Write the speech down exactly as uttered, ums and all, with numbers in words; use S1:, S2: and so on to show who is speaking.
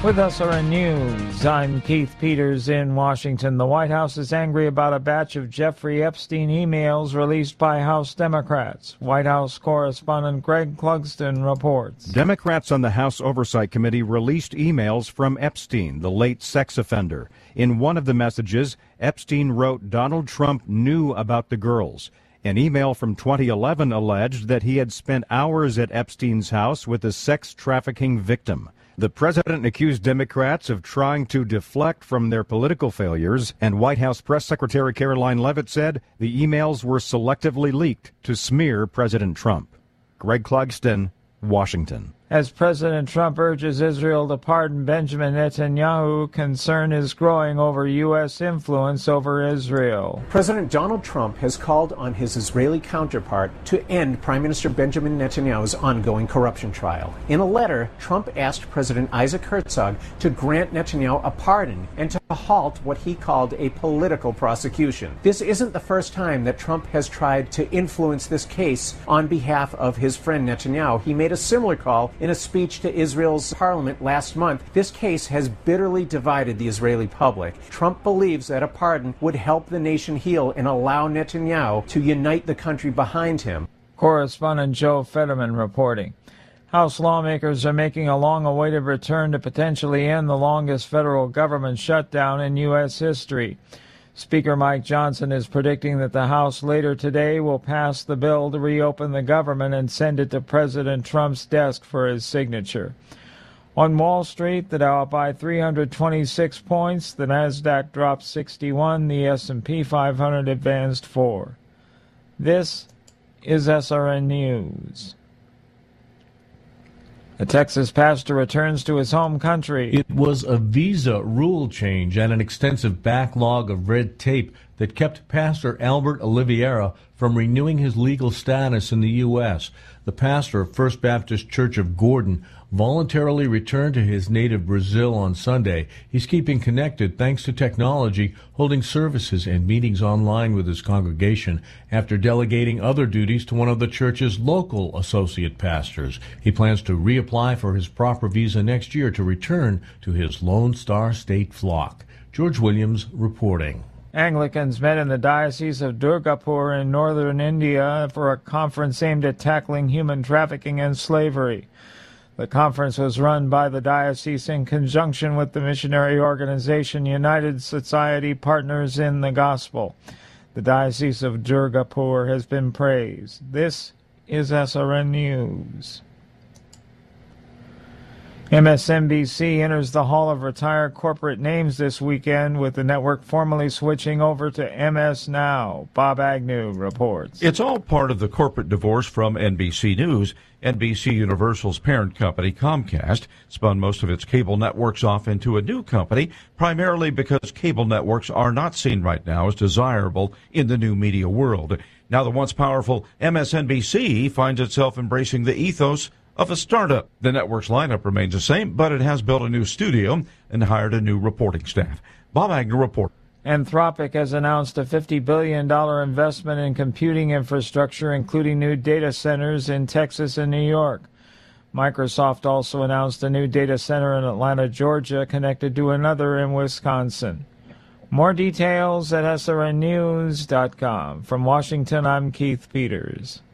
S1: With S R N News, I'm Keith Peters in Washington. The White House is angry about a batch of Jeffrey Epstein emails released by House Democrats. White House correspondent Greg Clugston reports.
S2: Democrats on the House Oversight Committee released emails from Epstein, the late sex offender. In one of the messages, Epstein wrote Donald Trump knew about the girls. An email from twenty eleven alleged that he had spent hours at Epstein's house with a sex trafficking victim. The president accused Democrats of trying to deflect from their political failures, and White House Press Secretary Caroline Leavitt said the emails were selectively leaked to smear President Trump. Greg Clugston, Washington.
S1: As President Trump urges Israel to pardon Benjamin Netanyahu, concern is growing over U S influence over Israel.
S3: President Donald Trump has called on his Israeli counterpart to end Prime Minister Benjamin Netanyahu's ongoing corruption trial. In a letter, Trump asked President Isaac Herzog to grant Netanyahu a pardon and to halt what he called a political prosecution. This isn't the first time that Trump has tried to influence this case on behalf of his friend Netanyahu. He made a similar call in a speech to Israel's parliament last month. This case has bitterly divided the Israeli public. Trump believes that a pardon would help the nation heal and allow Netanyahu to unite the country behind him.
S1: Correspondent Joe Fetterman reporting. House lawmakers are making a long-awaited return to potentially end the longest federal government shutdown in U S history. Speaker Mike Johnson is predicting that the House later today will pass the bill to reopen the government and send it to President Trump's desk for his signature. On Wall Street, the Dow up by three hundred twenty-six points, the Nasdaq dropped sixty-one, the S and P five hundred advanced four. This is S R N News. A Texas pastor returns to his home country.
S4: It was a visa rule change and an extensive backlog of red tape that kept Pastor Albert Oliveira from renewing his legal status in the U S. The pastor of First Baptist Church of Gordon voluntarily returned to his native Brazil on Sunday. He's keeping connected thanks to technology, holding services and meetings online with his congregation after delegating other duties to one of the church's local associate pastors. He plans to reapply for his proper visa next year to return to his Lone Star State flock. George Williams reporting.
S1: Anglicans met in the Diocese of Durgapur in northern India for a conference aimed at tackling human trafficking and slavery. The conference was run by the diocese in conjunction with the missionary organization United Society Partners in the Gospel. The Diocese of Durgapur has been praised. This is S R N News. M S N B C enters the Hall of Retired Corporate Names this weekend, with the network formally switching over to M S Now. Bob Agnew reports.
S5: It's all part of the corporate divorce from N B C News. N B C Universal's parent company, Comcast, spun most of its cable networks off into a new company, primarily because cable networks are not seen right now as desirable in the new media world. Now the once powerful M S N B C finds itself embracing the ethos of a startup. The network's lineup remains the same, but it has built a new studio and hired a new reporting staff. Bob Agnew reports.
S1: Anthropic has announced a fifty billion dollars investment in computing infrastructure, including new data centers in Texas and New York. Microsoft also announced a new data center in Atlanta, Georgia, connected to another in Wisconsin. More details at S R N news dot com. From Washington, I'm Keith Peters.